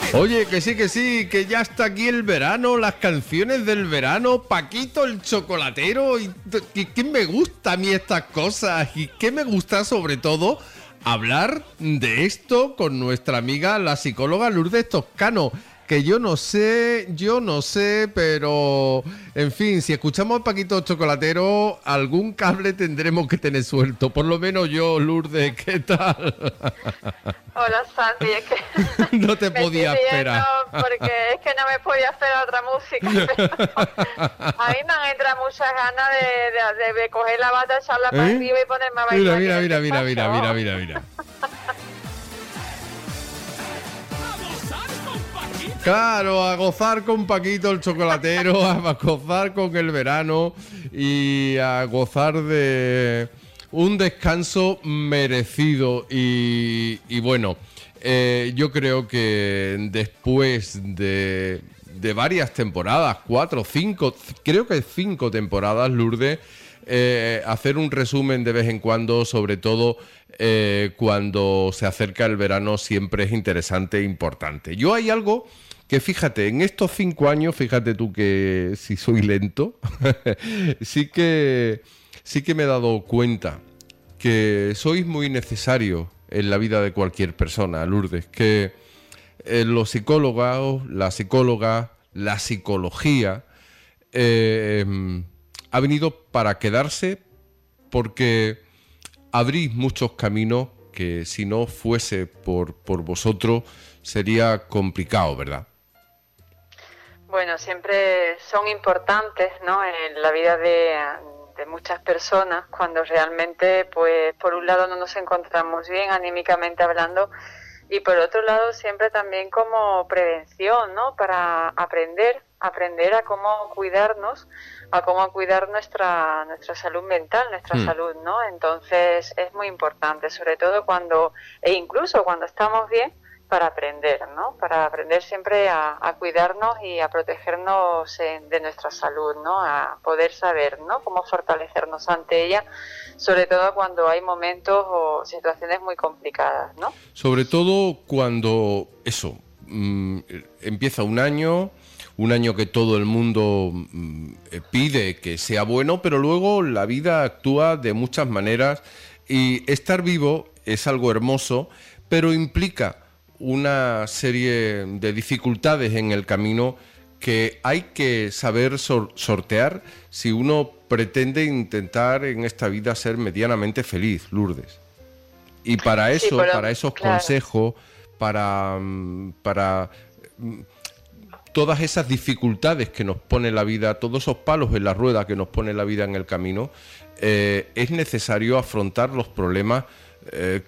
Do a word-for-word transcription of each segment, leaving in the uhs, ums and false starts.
Oye, que sí, que sí, que ya está aquí el verano, las canciones del verano, Paquito el chocolatero, y, y que me gusta a mí estas cosas, y que me gusta sobre todo hablar de esto con nuestra amiga la psicóloga Lourdes Toscano, que yo no sé, yo no sé, pero en fin, si escuchamos a Paquito Chocolatero, algún cable tendremos que tener suelto, por lo menos yo, Lourdes, ¿qué tal? Hola Santi, es que no te podía esperar. Porque es que no me podía esperar otra música. Pero a mí me han entrado muchas ganas de, de, de coger la bata, echarla ¿Eh? para arriba y ponerme a bailar. Mira, mira, mira, mira, mira, mira, mira, mira. Claro, a gozar con Paquito el chocolatero, a gozar con el verano y a gozar de un descanso merecido. Y, y bueno, eh, yo creo que después de, de varias temporadas, cuatro, cinco, creo que cinco temporadas, Lourdes, eh, hacer un resumen de vez en cuando, sobre todo eh, cuando se acerca el verano, siempre es interesante e importante. Yo hay algo que, fíjate, en estos cinco años, fíjate tú que si soy lento, sí que sí que me he dado cuenta que sois muy necesario en la vida de cualquier persona, Lourdes, que eh, los psicólogos, la psicóloga, la psicología eh, eh, ha venido para quedarse, porque abrís muchos caminos que si no fuese por, por vosotros sería complicado, ¿verdad? Bueno, siempre son importantes, ¿no?, en la vida de, de muchas personas, cuando realmente, pues, por un lado no nos encontramos bien anímicamente hablando, y por otro lado siempre también como prevención, ¿no?, para aprender, aprender a cómo cuidarnos, a cómo cuidar nuestra nuestra salud mental, nuestra mm. salud, ¿no? Entonces es muy importante, sobre todo cuando, e incluso cuando estamos bien, para aprender, ¿no? Para aprender siempre a, a cuidarnos y a protegernos en, de nuestra salud, ¿no? A poder saber, ¿no?, cómo fortalecernos ante ella, sobre todo cuando hay momentos o situaciones muy complicadas, ¿no? Sobre todo cuando eso, mmm, empieza un año, un año que todo el mundo mmm, pide que sea bueno, pero luego la vida actúa de muchas maneras y estar vivo es algo hermoso, pero implica una serie de dificultades en el camino que hay que saber sor- sortear si uno pretende intentar en esta vida ser medianamente feliz, Lourdes. Y para eso, sí, pero, para esos claro. consejos, para, para todas esas dificultades que nos pone la vida, todos esos palos en la rueda que nos pone la vida en el camino, eh, es necesario afrontar los problemas eh,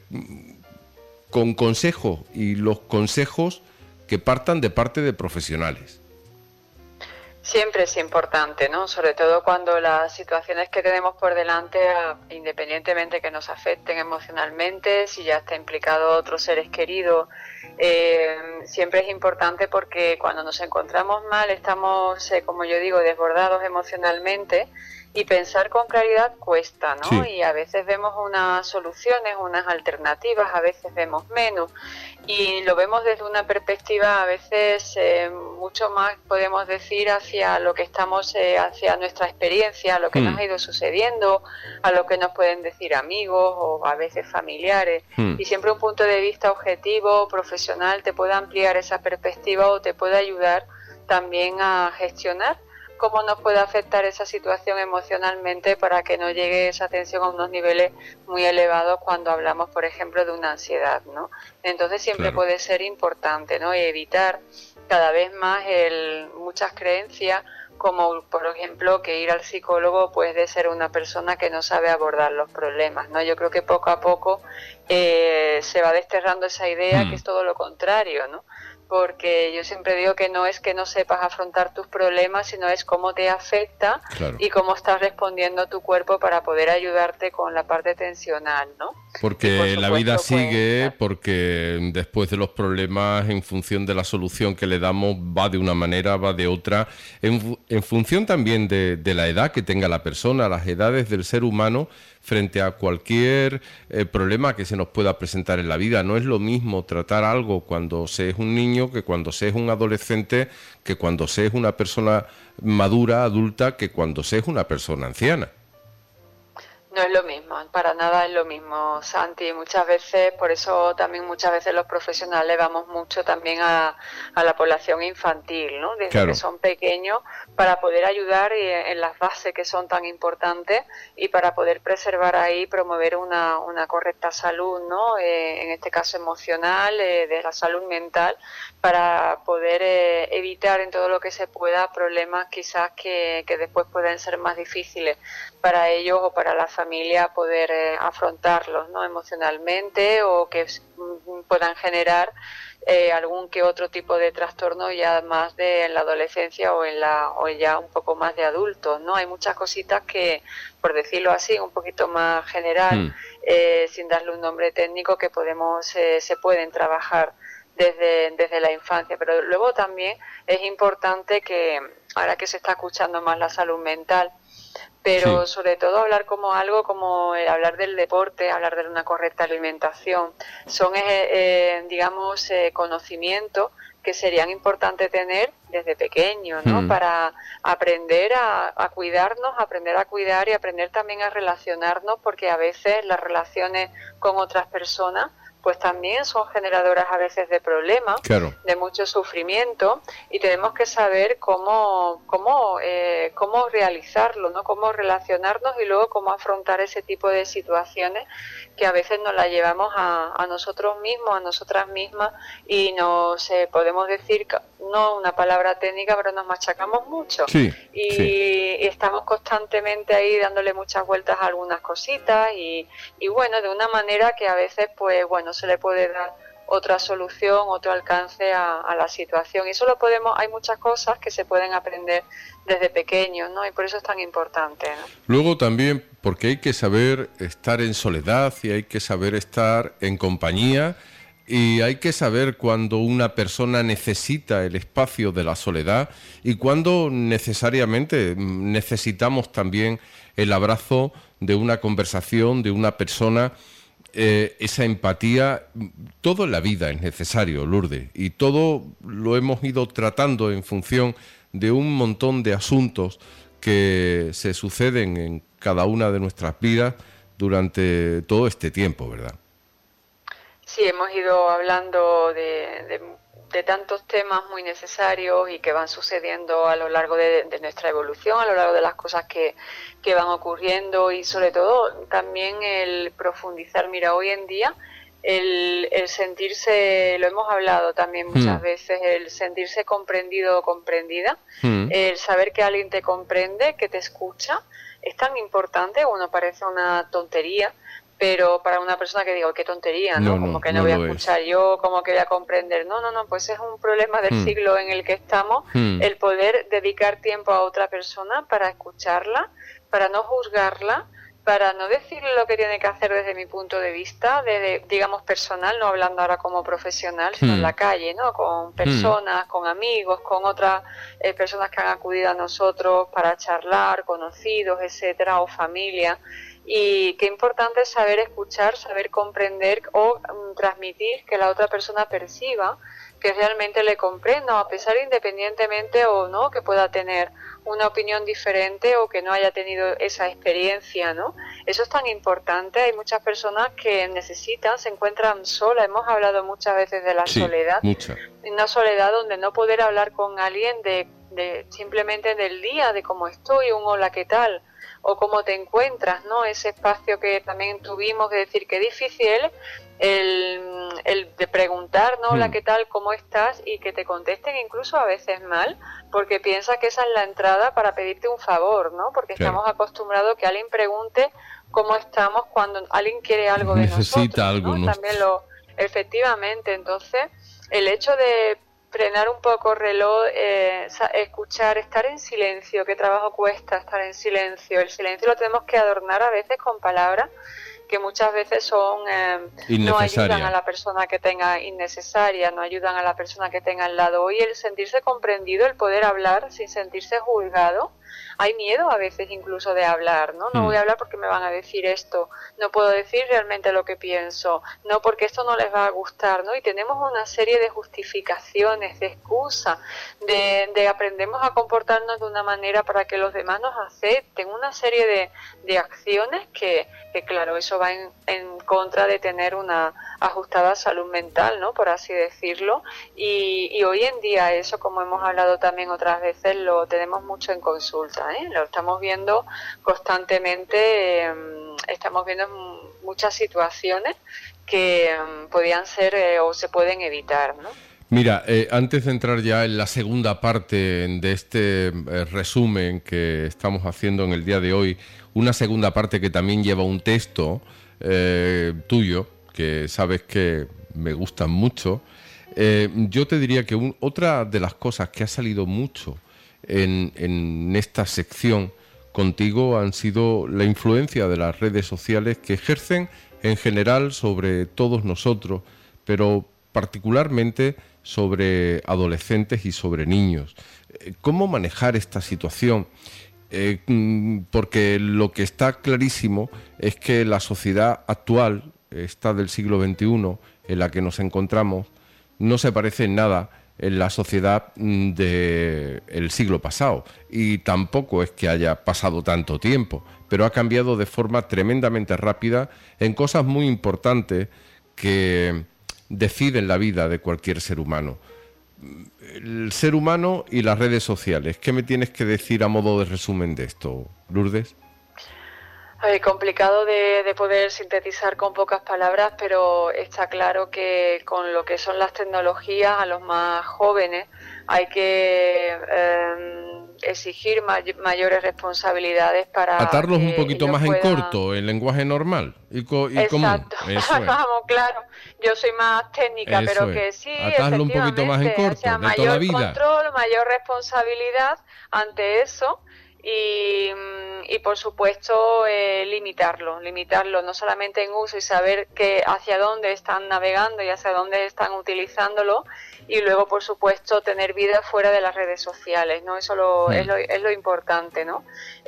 con consejos, y los consejos que partan de parte de profesionales. Siempre es importante, ¿no? Sobre todo cuando las situaciones que tenemos por delante, independientemente que nos afecten emocionalmente, si ya está implicado otros seres queridos, eh, siempre es importante, porque cuando nos encontramos mal estamos, eh, como yo digo, desbordados emocionalmente, y pensar con claridad cuesta, ¿no? Sí. Y a veces vemos unas soluciones, unas alternativas, a veces vemos menos, y lo vemos desde una perspectiva a veces eh, mucho más, podemos decir, hacia lo que estamos, eh, hacia nuestra experiencia, a lo que mm. nos ha ido sucediendo, a lo que nos pueden decir amigos o a veces familiares, mm. y siempre un punto de vista objetivo, profesional, te puede ampliar esa perspectiva o te puede ayudar también a gestionar cómo nos puede afectar esa situación emocionalmente, para que no llegue esa tensión a unos niveles muy elevados cuando hablamos, por ejemplo, de una ansiedad, ¿no? Entonces siempre claro. puede ser importante, ¿no?, y evitar cada vez más el, muchas creencias, como por ejemplo que ir al psicólogo puede ser una persona que no sabe abordar los problemas, ¿no? Yo creo que poco a poco eh, se va desterrando esa idea, mm. que es todo lo contrario, ¿no? Porque yo siempre digo que no es que no sepas afrontar tus problemas, sino es cómo te afecta, claro. y cómo estás respondiendo tu cuerpo para poder ayudarte con la parte tensional, ¿no? Porque por supuesto, la vida sigue, pues, porque después de los problemas, en función de la solución que le damos, va de una manera, va de otra, en, en función también de, de la edad que tenga la persona. Las edades del ser humano frente a cualquier eh, problema que se nos pueda presentar en la vida. No es lo mismo tratar algo cuando se es un niño que cuando se es un adolescente, que cuando se es una persona madura, adulta, que cuando se es una persona anciana. No es lo mismo, para nada es lo mismo, Santi. Muchas veces, por eso también muchas veces los profesionales vamos mucho también a, a la población infantil, ¿no? Desde Claro. que son pequeños, para poder ayudar en las bases que son tan importantes y para poder preservar ahí, promover una, una correcta salud, ¿no? Eh, en este caso emocional, eh, de la salud mental, para poder eh, evitar en todo lo que se pueda problemas quizás que, que después pueden ser más difíciles para ellos o para la familia poder eh, afrontarlos, ¿no? Emocionalmente, o que mm, puedan generar eh, algún que otro tipo de trastorno ya más de en la adolescencia o en la o ya un poco más de adultos, ¿no? Hay muchas cositas que, por decirlo así, un poquito más general, Mm. eh, sin darle un nombre técnico, que podemos eh, se pueden trabajar desde, desde la infancia. Pero luego también es importante que, ahora que se está escuchando más la salud mental, pero Sí. sobre todo hablar como algo como eh, hablar del deporte, hablar de una correcta alimentación, son eh, eh, digamos eh, conocimientos que serían importantes tener desde pequeño, ¿no? Mm. Para aprender a, a cuidarnos, aprender a cuidar y aprender también a relacionarnos, porque a veces las relaciones con otras personas pues también son generadoras a veces de problemas, Claro. de mucho sufrimiento, y tenemos que saber cómo cómo eh, cómo realizarlo, ¿no? Cómo relacionarnos y luego cómo afrontar ese tipo de situaciones que a veces nos la llevamos a, a nosotros mismos, a nosotras mismas, y nos eh, podemos decir, no una palabra técnica, pero nos machacamos mucho. Sí, y, sí. y estamos constantemente ahí dándole muchas vueltas a algunas cositas y, y bueno, de una manera que a veces pues bueno, se le puede dar otra solución, otro alcance a, a la situación. Y eso lo podemos, hay muchas cosas que se pueden aprender desde pequeños, ¿no? Y por eso es tan importante, ¿no? Luego también porque hay que saber estar en soledad y hay que saber estar en compañía, y hay que saber cuando una persona necesita el espacio de la soledad y cuando necesariamente necesitamos también el abrazo de una conversación, de una persona. Eh, esa empatía, todo en la vida es necesario, Lourdes, y todo lo hemos ido tratando en función de un montón de asuntos que se suceden en cada una de nuestras vidas durante todo este tiempo, ¿verdad? Sí, hemos ido hablando de, de, de tantos temas muy necesarios y que van sucediendo a lo largo de, de nuestra evolución, a lo largo de las cosas que, que van ocurriendo, y sobre todo también el profundizar. Mira, hoy en día el, el sentirse, lo hemos hablado también muchas Hmm. veces, el sentirse comprendido o comprendida, Hmm. el saber que alguien te comprende, que te escucha, es tan importante. Uno parece una tontería, pero para una persona que digo, qué tontería, ¿no? No, Como no, que no no voy a lo es. escuchar yo, como que voy a comprender. No, no, no, pues es un problema del Hmm. siglo en el que estamos, Hmm. el poder dedicar tiempo a otra persona para escucharla, para no juzgarla, para no decirle lo que tiene que hacer desde mi punto de vista, de, de, digamos, personal, no hablando ahora como profesional, sino Hmm. en la calle, ¿no? Con personas, con amigos, con otras eh, personas que han acudido a nosotros para charlar, conocidos, etcétera, o familia. Y qué importante es saber escuchar, saber comprender o um, transmitir que la otra persona perciba que realmente le comprenda, a pesar independientemente o no que pueda tener una opinión diferente o que no haya tenido esa experiencia, ¿no? Eso es tan importante. Hay muchas personas que necesitan, se encuentran solas. Hemos hablado muchas veces de la Sí, soledad, mucha. una soledad donde no poder hablar con alguien de, de simplemente del día, de cómo estoy, un hola, ¿qué tal? O cómo te encuentras, ¿no? Ese espacio que también tuvimos que decir que difícil el, el de preguntar, ¿no? Hola, Hmm. ¿qué tal? ¿Cómo estás? Y que te contesten incluso a veces mal, porque piensa que esa es la entrada para pedirte un favor, ¿no? Porque Claro. estamos acostumbrados a que alguien pregunte cómo estamos cuando alguien quiere algo de Necesita nosotros, algo, ¿no? ¿no? También lo, efectivamente, entonces, el hecho de frenar un poco el reloj, eh, escuchar, estar en silencio, qué trabajo cuesta estar en silencio. El silencio lo tenemos que adornar a veces con palabras que muchas veces son eh, no ayudan a la persona que tenga innecesaria, no ayudan a la persona que tenga al lado. Hoy el sentirse comprendido, el poder hablar sin sentirse juzgado. Hay miedo a veces incluso de hablar, ¿no? No voy a hablar porque me van a decir esto, no puedo decir realmente lo que pienso, no porque esto no les va a gustar, ¿no? Y tenemos una serie de justificaciones, de excusas, de, de aprendemos a comportarnos de una manera para que los demás nos acepten, una serie de, de acciones que, que, claro, eso va en, en contra de tener una ajustada salud mental, ¿no? Por así decirlo. Y, y hoy en día eso, como hemos hablado también otras veces, lo tenemos mucho en consulta, ¿eh? Lo estamos viendo constantemente, eh, estamos viendo muchas situaciones que eh, podían ser eh, o se pueden evitar, ¿no? Mira, eh, antes de entrar ya en la segunda parte de este eh, resumen que estamos haciendo en el día de hoy, una segunda parte que también lleva un texto eh, tuyo, que sabes que me gustan mucho, eh, yo te diría que un, otra de las cosas que ha salido mucho en, en esta sección contigo han sido la influencia de las redes sociales que ejercen en general sobre todos nosotros, pero particularmente sobre adolescentes y sobre niños. ¿Cómo manejar esta situación? Eh, porque lo que está clarísimo es que la sociedad actual, esta del siglo veintiuno, en la que nos encontramos, no se parece en nada en la sociedad del siglo pasado, y tampoco es que haya pasado tanto tiempo, pero ha cambiado de forma tremendamente rápida en cosas muy importantes que deciden la vida de cualquier ser humano. El ser humano y las redes sociales. ¿Qué me tienes que decir a modo de resumen de esto, Lourdes? Ay, complicado de, de poder sintetizar con pocas palabras, pero está claro que con lo que son las tecnologías a los más jóvenes hay que eh, exigir may mayores responsabilidades para atarlos que un poquito más puedan... en corto, en lenguaje normal y, co y Exacto. común. Eso es. Vamos, claro. Yo soy más técnica, Eso pero es. que sí, atarlo un poquito más en corto, o sea, de mayor toda la vida. control, mayor responsabilidad ante eso. Y, y por supuesto eh, limitarlo, limitarlo no solamente en uso y saber que hacia dónde están navegando y hacia dónde están utilizándolo, y luego por supuesto tener vida fuera de las redes sociales, ¿no? Eso lo, mm. es, lo, es lo importante, ¿no?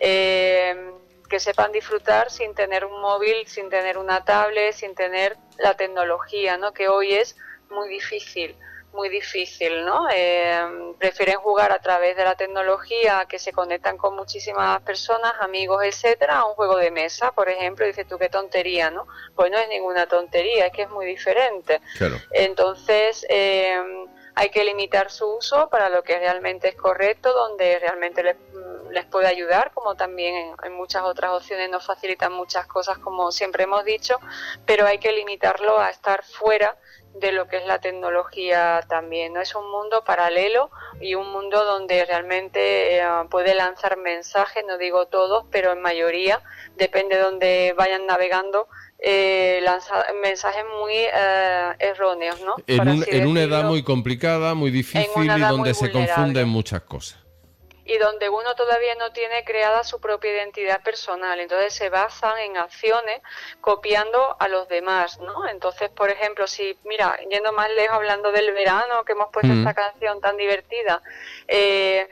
Eh, que sepan disfrutar sin tener un móvil, sin tener una tablet, sin tener la tecnología, ¿no? Que hoy es muy difícil. muy difícil, ¿no? Eh, prefieren jugar a través de la tecnología, que se conectan con muchísimas personas, amigos, etcétera, a un juego de mesa, por ejemplo, y dices tú, qué tontería, ¿no? Pues no es ninguna tontería, es que es muy diferente. Claro. Entonces, eh, hay que limitar su uso para lo que realmente es correcto, donde realmente les, les puede ayudar, como también en, en muchas otras opciones nos facilitan muchas cosas, como siempre hemos dicho, pero hay que limitarlo a estar fuera de lo que es la tecnología también, ¿no? Es un mundo paralelo y un mundo donde realmente eh, puede lanzar mensajes, no digo todos, pero en mayoría, depende de donde vayan navegando, eh, lanza mensajes muy eh, erróneos, ¿no? En, un, en una edad muy complicada, muy difícil y donde se confunden muchas cosas. Y donde uno todavía no tiene creada su propia identidad personal, entonces se basan en acciones copiando a los demás, ¿no? Entonces, por ejemplo, si, mira, yendo más lejos, hablando del verano, que hemos puesto mm. esta canción tan divertida, eh,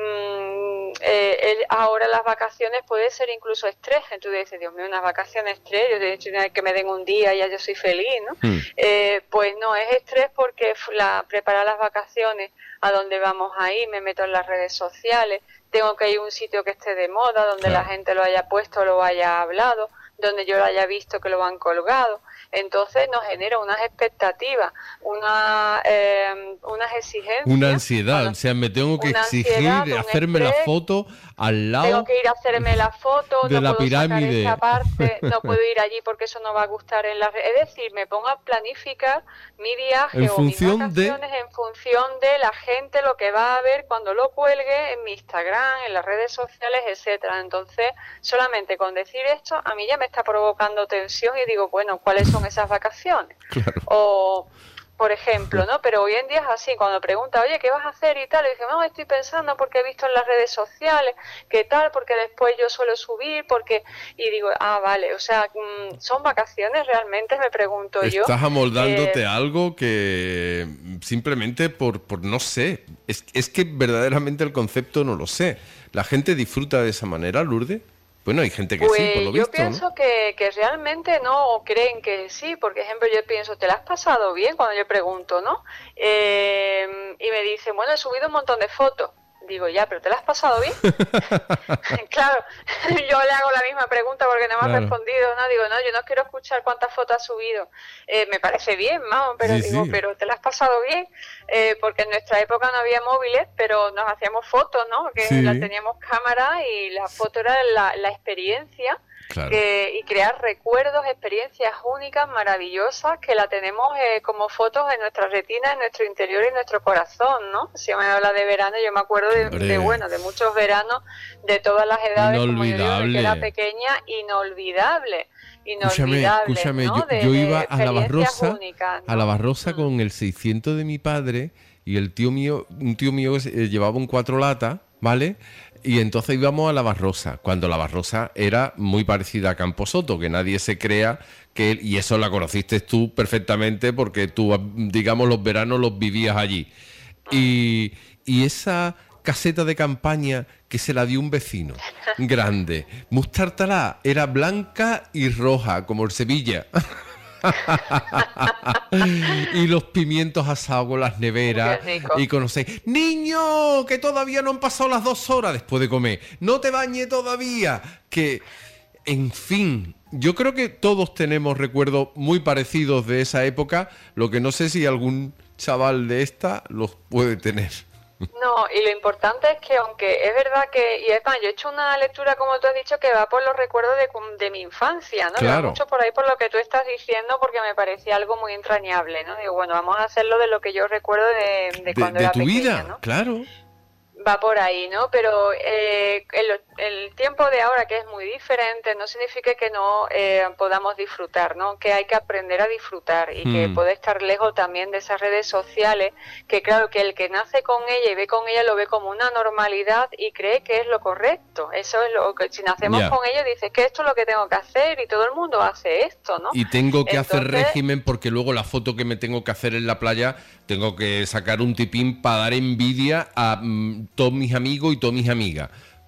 mm, eh, el, ahora las vacaciones puede ser incluso estrés, entonces dices, Dios mío, unas vacaciones estrés, yo de hecho que me den un día y ya yo soy feliz, ¿no? Mm. Eh, pues no, es estrés porque la, preparar las vacaciones, a dónde vamos a ir, me meto en las redes sociales, tengo que ir a un sitio que esté de moda, donde claro. la gente lo haya puesto, lo haya hablado, donde yo lo haya visto que lo han colgado. Entonces nos genera unas expectativas, una, eh, unas exigencias. Una ansiedad, o sea, me tengo que exigir ansiedad, hacerme estrés, la foto al lado. Tengo que ir a hacerme la foto, de no la puedo pirámide. sacar esta parte, no puedo ir allí porque eso no va a gustar en la red. Es decir, me pongo a planificar mi viaje en o función mis vacaciones de... en función de la gente, lo que va a ver cuando lo cuelgue en mi Instagram, en las redes sociales, etcétera. Entonces, solamente con decir esto, a mí ya me está provocando tensión y digo, bueno, ¿cuáles son esas vacaciones? Claro. O, por ejemplo, ¿no? Pero hoy en día es así, cuando pregunta, oye, ¿qué vas a hacer y tal? Y dije, no, estoy pensando porque he visto en las redes sociales, ¿qué tal? Porque después yo suelo subir, porque... Y digo, ah, vale, o sea, ¿son vacaciones realmente? Me pregunto yo. Estás amoldándote Eh, a algo que simplemente por, por no sé, es, es que verdaderamente el concepto no lo sé. ¿La gente disfruta de esa manera, Lourdes? Bueno, hay gente que Pues sí, por lo yo visto, pienso ¿no? que, que realmente no, o creen que sí. Por ejemplo, yo pienso, ¿te la has pasado bien? Cuando yo pregunto, ¿no? Eh, y me dicen, bueno, he subido un montón de fotos. Digo, ya, ¿pero te la has pasado bien? Claro, yo le hago la misma pregunta porque no me ha Claro. respondido, ¿no? Digo, no, yo no quiero escuchar cuántas fotos has subido. Eh, me parece bien, vamos, pero Sí, digo, sí, ¿pero te la has pasado bien? Eh, porque en nuestra época no había móviles, pero nos hacíamos fotos, ¿no? Que la sí, teníamos cámara y la foto era la, la experiencia claro. que, y crear recuerdos, experiencias únicas, maravillosas, que la tenemos eh, como fotos en nuestra retina, en nuestro interior y en nuestro corazón, ¿no? Si me habla de verano, yo me acuerdo de, de, Hombre, bueno, de muchos veranos, de todas las edades, como yo digo, de que era inolvidable. pequeña, inolvidable, Escúchame, inolvidable, escúchame, yo, ¿no? De, yo iba de a la experiencias Barrosa, únicas, a la ¿no? Barrosa Mm. con el seiscientos de mi padre y el tío mío, un tío mío eh, llevaba un cuatro lata, ¿vale? Y entonces íbamos a la Barrosa, cuando la Barrosa era muy parecida a Camposoto, que nadie se crea que... Y eso la conociste tú perfectamente porque tú, digamos, los veranos los vivías allí. Y, y esa caseta de campaña que se la dio un vecino grande, Mustártala, era blanca y roja, como el Sevilla. Y los pimientos asados con las Qué neveras rico. y conocéis, niño, que todavía no han pasado las dos horas después de comer, no te bañes todavía, que, en fin, yo creo que todos tenemos recuerdos muy parecidos de esa época, lo que no sé si algún chaval de esta los puede tener. No, y lo importante es que aunque es verdad que, y es más, yo he hecho una lectura, como tú has dicho, que va por los recuerdos de, cum- de mi infancia, ¿no? Que va Claro, mucho por ahí por lo que tú estás diciendo, porque me parecía algo muy entrañable, ¿no? Digo, bueno, vamos a hacerlo de lo que yo recuerdo de, de de, cuando de era tu pequeña, vida, ¿no? claro, Va por ahí, ¿no? Pero eh, el, el tiempo de ahora, que es muy diferente, no significa que no eh, podamos disfrutar, ¿no? Que hay que aprender a disfrutar y que hmm, puede estar lejos también de esas redes sociales, que claro, que el que nace con ella y ve con ella lo ve como una normalidad y cree que es lo correcto. Eso es lo que si nacemos ya. con ella dices que esto es lo que tengo que hacer y todo el mundo hace esto, ¿no? Y tengo que hacer Entonces, régimen porque luego la foto que me tengo que hacer en la playa, tengo que sacar un tipín para dar envidia a mm, todos mis amigos y todas mis amigas.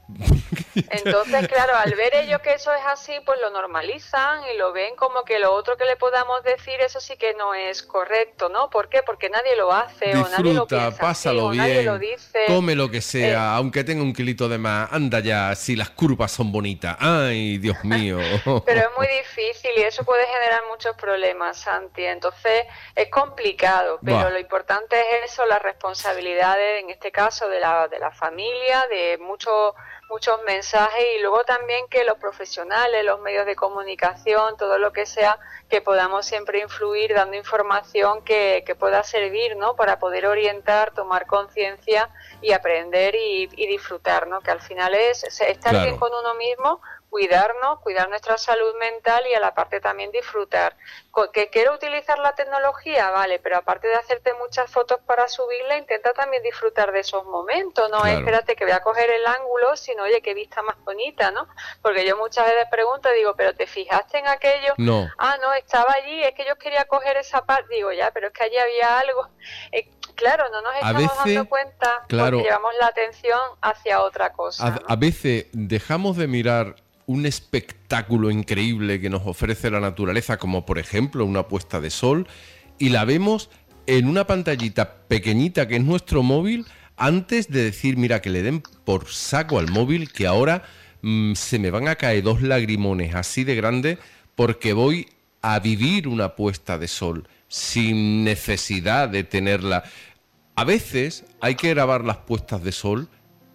Entonces, claro, al ver ellos que eso es así, pues lo normalizan y lo ven como que lo otro que le podamos decir, eso sí que no es correcto, ¿no? ¿Por qué? Porque nadie lo hace o nadie lo Disfruta, piensa así pásalo o nadie lo bien, dice. come lo que Eh, sea, aunque tenga un kilito de más, anda ya, si las curvas son bonitas. Ay, Dios mío. pero es muy difícil y eso puede generar muchos problemas, Santi. Entonces, es complicado, pero Buah, lo importante es eso, las responsabilidades, en este caso, de la, de la familia, de muchos muchos mensajes y luego también que los profesionales, los medios de comunicación, todo lo que sea, que podamos siempre influir dando información que, que pueda servir, ¿no? Para poder orientar, tomar conciencia y aprender y, y disfrutar, ¿no? Que al final es estar bien claro, con uno mismo, cuidarnos, cuidar nuestra salud mental y a la parte también disfrutar. ¿Que quiero utilizar la tecnología? Vale, pero aparte de hacerte muchas fotos para subirla, intenta también disfrutar de esos momentos, no es, claro. espérate que voy a coger el ángulo, sino oye, qué vista más bonita, ¿no? Porque yo muchas veces pregunto, digo, ¿pero te fijaste en aquello? No, Ah, no, estaba allí, es que yo quería coger esa parte, digo, ya, pero es que allí había algo. Eh, claro, no nos a estamos veces, dando cuenta porque claro, llevamos la atención hacia otra cosa, a, a ¿no? veces dejamos de mirar un espectáculo increíble que nos ofrece la naturaleza, como por ejemplo una puesta de sol, y la vemos en una pantallita pequeñita que es nuestro móvil, antes de decir, mira, que le den por saco al móvil, que ahora mm, se me van a caer dos lagrimones así de grandes porque voy a vivir una puesta de sol sin necesidad de tenerla. A veces hay que grabar las puestas de sol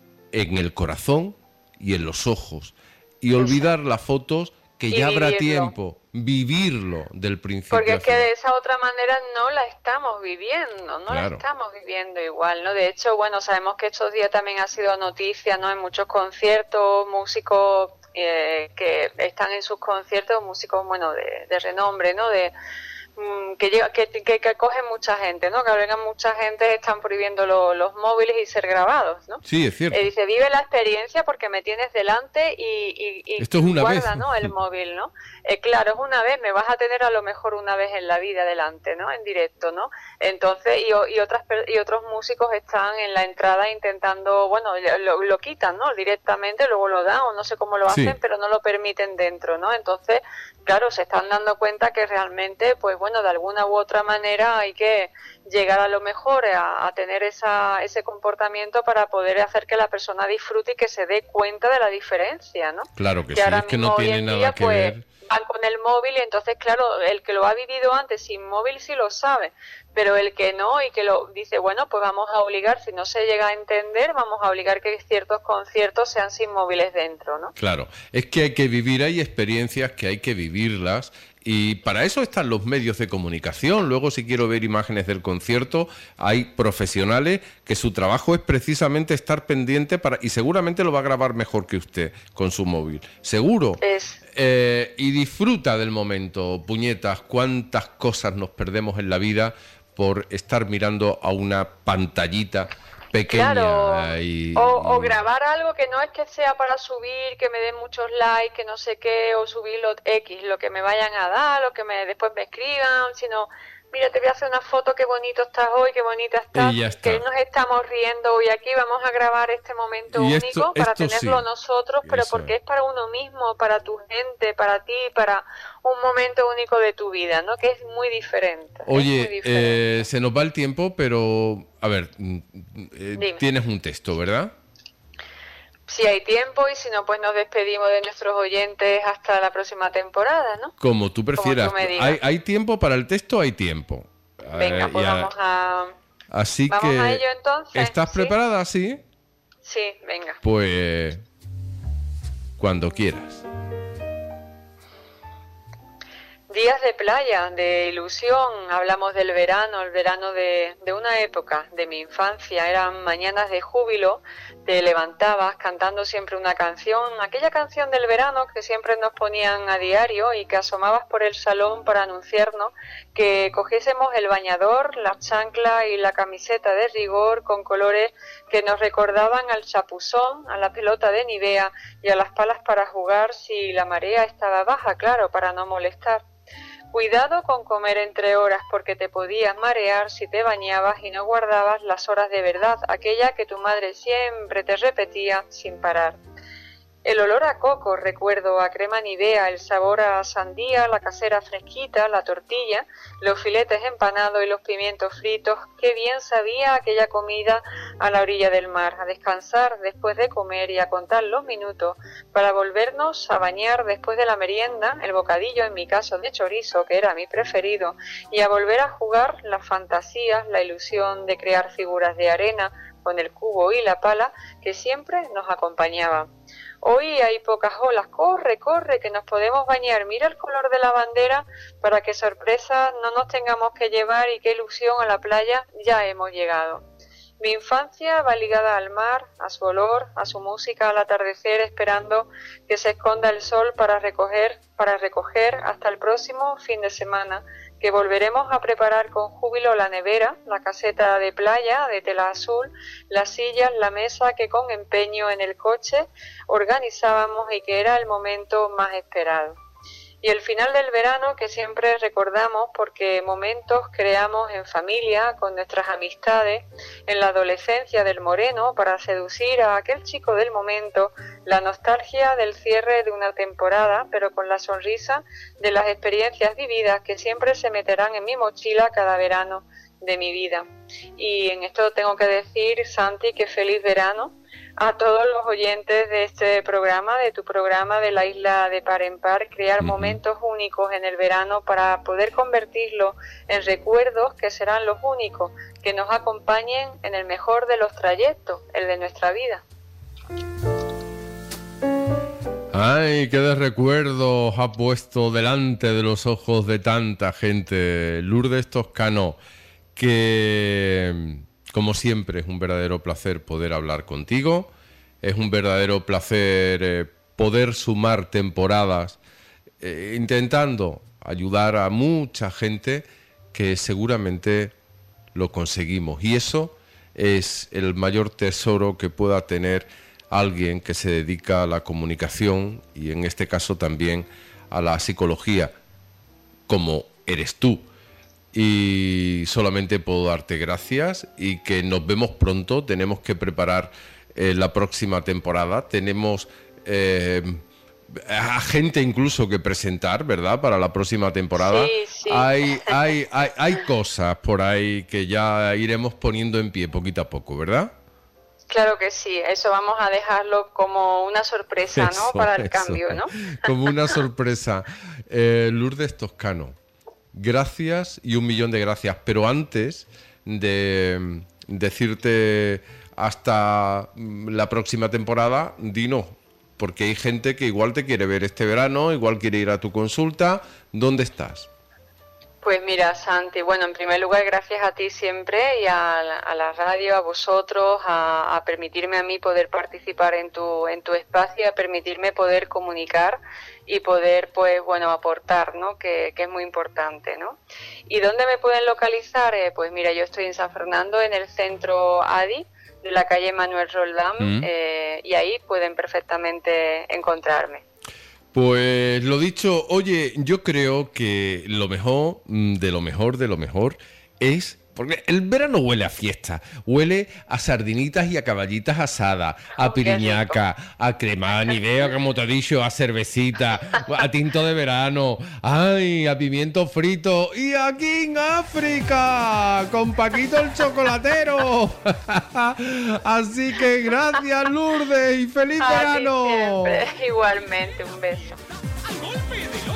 en el corazón y en los ojos y olvidar Exacto. las fotos que Y ya habrá vivirlo. tiempo, vivirlo del Porque principio al es que final. de esa otra manera no la estamos viviendo, no la Claro, estamos viviendo igual, ¿no? De hecho, bueno, sabemos que estos días también ha sido noticia, ¿no? En muchos conciertos, músicos eh, que están en sus conciertos, músicos, bueno, de, de renombre, ¿no? De, que, llega, que, que, que cogen mucha gente, ¿no? Que obligan mucha gente, están prohibiendo lo, los móviles y ser grabados, ¿no? Sí, es cierto. Eh, dice, vive la experiencia porque me tienes delante y, y, y Esto es una guarda, vez. ¿no? El móvil, ¿no? Eh, claro, es una vez, me vas a tener a lo mejor una vez en la vida delante, ¿no? En directo, ¿no? Entonces, y, y otras y otros músicos están en la entrada intentando, bueno, lo, lo quitan, ¿no? Directamente, luego lo dan, o no sé cómo lo hacen, sí, pero no lo permiten dentro, ¿no? Entonces, claro, se están dando cuenta que realmente, pues bueno, de alguna u otra manera hay que llegar a lo mejor a, a tener esa, ese comportamiento para poder hacer que la persona disfrute y que se dé cuenta de la diferencia, ¿no? Claro que, que sí, es que no tiene nada día, que pues, ver. Van con el móvil y entonces, claro, el que lo ha vivido antes sin móvil sí lo sabe, pero el que no y que lo dice, bueno, pues vamos a obligar, si no se llega a entender, vamos a obligar que ciertos conciertos sean sin móviles dentro, ¿no? Claro, es que hay que vivir, hay experiencias que hay que vivirlas. Y para eso están los medios de comunicación. Luego, si quiero ver imágenes del concierto, hay profesionales que su trabajo es precisamente estar pendiente para, y seguramente lo va a grabar mejor que usted con su móvil. Seguro. Es... Eh, y disfruta del momento. Puñetas, cuántas cosas nos perdemos en la vida por estar mirando a una pantallita pequeña. Claro, y, o, o grabar algo que no es que sea para subir, que me den muchos likes, que no sé qué, o subir los X, lo que me vayan a dar, lo que me después me escriban, sino, mira, te voy a hacer una foto, qué bonito estás hoy, qué bonita estás, está. que nos estamos riendo hoy aquí, vamos a grabar este momento y único esto, para esto tenerlo sí. nosotros, pero Eso porque es. es para uno mismo, para tu gente, para ti, para un momento único de tu vida, ¿no? Que es muy diferente. Oye, es muy diferente. Eh, se nos va el tiempo, pero, a ver, eh, tienes un texto, ¿verdad? Si hay tiempo y si no, pues nos despedimos de nuestros oyentes hasta la próxima temporada, ¿no? Como tú prefieras. Como tú me digas. ¿Hay, ¿Hay tiempo para el texto? Hay tiempo. Venga, eh, pues a... vamos a... Así ¿Vamos que... a ello entonces? ¿Estás ¿Sí? preparada? ¿Sí? Sí, venga. Pues... cuando quieras. Días de playa, de ilusión, hablamos del verano, el verano de, de una época, de mi infancia, eran mañanas de júbilo, te levantabas cantando siempre una canción, aquella canción del verano que siempre nos ponían a diario y que asomabas por el salón para anunciarnos que cogiésemos el bañador, la chancla y la camiseta de rigor con colores que nos recordaban al chapuzón, a la pelota de Nivea y a las palas para jugar si la marea estaba baja, claro, para no molestar. Cuidado con comer entre horas porque te podías marear si te bañabas y no guardabas las horas de verdad, aquella que tu madre siempre te repetía sin parar. El olor a coco, recuerdo, a crema Nivea, el sabor a sandía, la casera fresquita, la tortilla, los filetes empanados y los pimientos fritos, qué bien sabía aquella comida a la orilla del mar, a descansar después de comer y a contar los minutos para volvernos a bañar después de la merienda, el bocadillo en mi caso de chorizo, que era mi preferido, y a volver a jugar las fantasías, la ilusión de crear figuras de arena con el cubo y la pala que siempre nos acompañaban. Hoy hay pocas olas, corre, corre, que nos podemos bañar, mira el color de la bandera para que sorpresa no nos tengamos que llevar y qué ilusión a la playa ya hemos llegado. Mi infancia va ligada al mar, a su olor, a su música al atardecer, esperando que se esconda el sol para recoger, para recoger hasta el próximo fin de semana, que volveremos a preparar con júbilo la nevera, la caseta de playa de tela azul, las sillas, la mesa que con empeño en el coche organizábamos y que era el momento más esperado. Y el final del verano que siempre recordamos porque momentos creamos en familia, con nuestras amistades, en la adolescencia del moreno para seducir a aquel chico del momento, la nostalgia del cierre de una temporada, pero con la sonrisa de las experiencias vividas que siempre se meterán en mi mochila cada verano de mi vida. Y en esto tengo que decir, Santi, que feliz verano a todos los oyentes de este programa, de tu programa de la Isla de Par en Par, crear uh-huh. momentos únicos en el verano para poder convertirlos en recuerdos que serán los únicos que nos acompañen en el mejor de los trayectos, el de nuestra vida. Ay, qué de recuerdos ha puesto delante de los ojos de tanta gente. Lourdes Toscano, que como siempre es un verdadero placer poder hablar contigo, es un verdadero placer eh, poder sumar temporadas eh, intentando ayudar a mucha gente que seguramente lo conseguimos. Y eso es el mayor tesoro que pueda tener alguien que se dedica a la comunicación y en este caso también a la psicología, como eres tú. Y solamente puedo darte gracias y que nos vemos pronto. Tenemos que preparar eh, la próxima temporada. Tenemos eh, a gente incluso que presentar, ¿verdad? Para la próxima temporada. Sí, sí. Hay, hay, hay, hay cosas por ahí que ya iremos poniendo en pie poquito a poco, ¿verdad? Claro que sí, eso vamos a dejarlo como una sorpresa, ¿no? Eso, Para el eso. cambio, ¿no? Como una sorpresa. Eh, Lourdes Toscano, gracias y un millón de gracias. Pero antes de decirte hasta la próxima temporada, dinos, porque hay gente que igual te quiere ver este verano, igual quiere ir a tu consulta. ¿Dónde estás? Pues mira, Santi, bueno, en primer lugar, gracias a ti siempre y a la, a la radio, a vosotros, a, a permitirme a mí poder participar en tu, en tu espacio, a permitirme poder comunicar y poder, pues, bueno, aportar, ¿no? Que, que es muy importante, ¿no? ¿Y dónde me pueden localizar? Eh, pues mira, yo estoy en San Fernando, en el centro A D I, de la calle Manuel Roldán, mm. eh, y ahí pueden perfectamente encontrarme. Pues lo dicho, oye, yo creo que lo mejor, de lo mejor, de lo mejor, es... Porque el verano huele a fiesta, huele a sardinitas y a caballitas asadas, a piriñaca, a crema, ni idea, como te he dicho, a cervecita, a tinto de verano, ay, a pimiento frito y aquí en África, con Paquito el chocolatero. Así que gracias, Lourdes, y feliz a verano. Ti siempre. Igualmente, un beso.